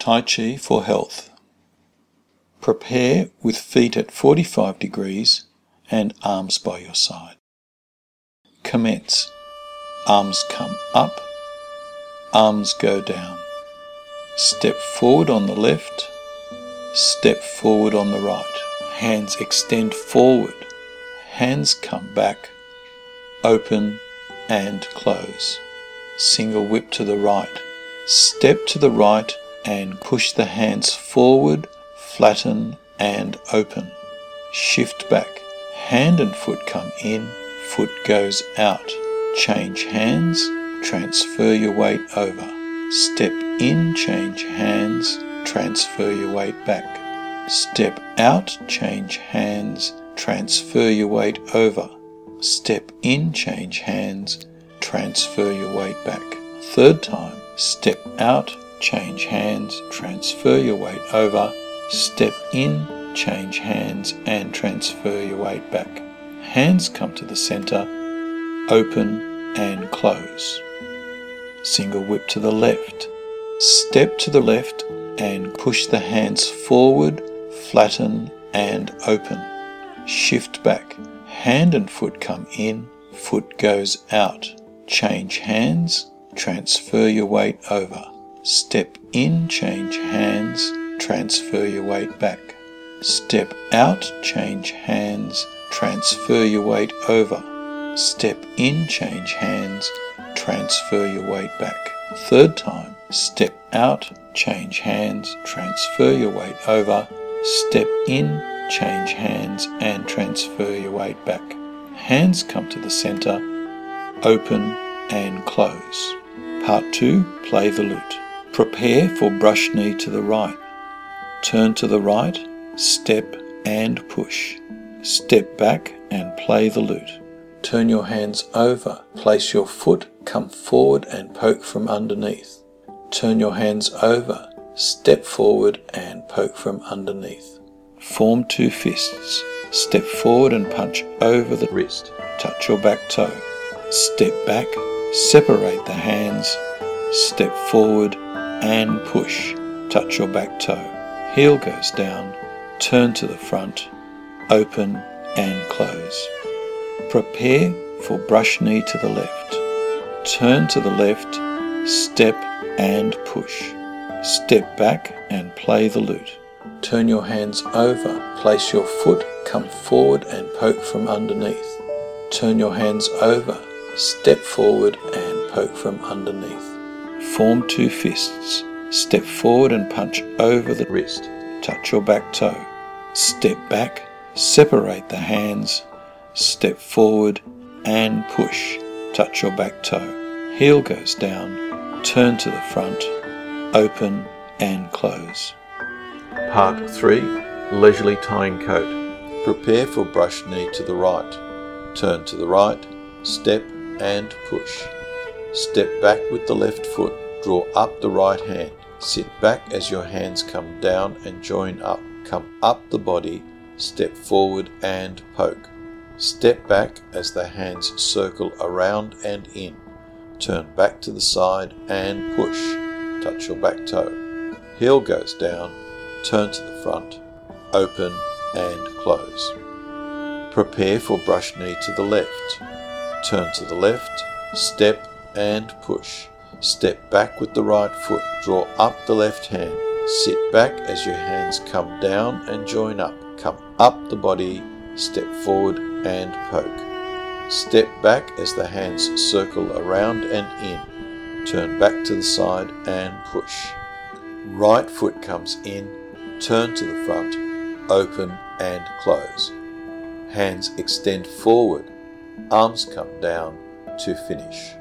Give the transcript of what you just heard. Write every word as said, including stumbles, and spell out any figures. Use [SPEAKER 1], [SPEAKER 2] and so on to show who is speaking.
[SPEAKER 1] Tai Chi for health. Prepare with feet at forty-five degrees and arms by your side. Commence. Arms come up, arms go down. Step forward on the left, step forward on the right. Hands extend forward, hands come back, open and close. Single whip to the right. Step to the right and push the hands forward, flatten and open. Shift back. Hand and foot come in, foot goes out. Change hands, transfer your weight over. Step in, change hands, transfer your weight back. Step out, change hands, transfer your weight over. Step in, change hands, transfer your weight back. Third time, step out, change hands, transfer your weight over. Step in, change hands and transfer your weight back. Hands come to the center, open and close. Single whip to the left. Step to the left and push the hands forward, flatten and open. Shift back. Hand and foot come in, foot goes out. Change hands, transfer your weight over. Step in, change hands, transfer your weight back. Step out, change hands, transfer your weight over. Step in, change hands, transfer your weight back. Third time, step out, change hands, transfer your weight over. Step in, change hands and transfer your weight back. Hands come to the center, open and close. Part two, play the lute. Prepare for brush knee to the right. Turn to the right, step and push. Step back and play the lute. Turn your hands over, place your foot, come forward and poke from underneath. Turn your hands over, step forward and poke from underneath. Form two fists. Step forward and punch over the wrist. Touch your back toe. Step back, separate the hands, step forward and push. Touch your back toe. Heel goes down, turn to the front, open and close. Prepare for brush knee to the left. Turn to the left, step and push. Step back and play the lute. Turn your hands over, place your foot, come forward and poke from underneath. Turn your hands over, step forward and poke from underneath. Form two fists. Step forward and punch over the wrist. Touch your back toe. Step back, separate the hands, step forward and push. Touch your back toe. Heel goes down, turn to the front, open and close. Part three, leisurely tying coat. Prepare for brush knee to the right. Turn to the right, step and push. Step back with the left foot, draw up the right hand. Sit back as your hands come down and join up. Come up the body, step forward and poke. Step back as the hands circle around and in. Turn back to the side and push. Touch your back toe. Heel goes down, turn to the front, open and close. Prepare for brush knee to the left. Turn to the left, step and push. Step back with the right foot, draw up the left hand. Sit back as your hands come down and join up. Come up the body, step forward and poke. Step back as the hands circle around and in. Turn back to the side and push. Right foot comes in, turn to the front, open and close. Hands extend forward, arms come down to finish.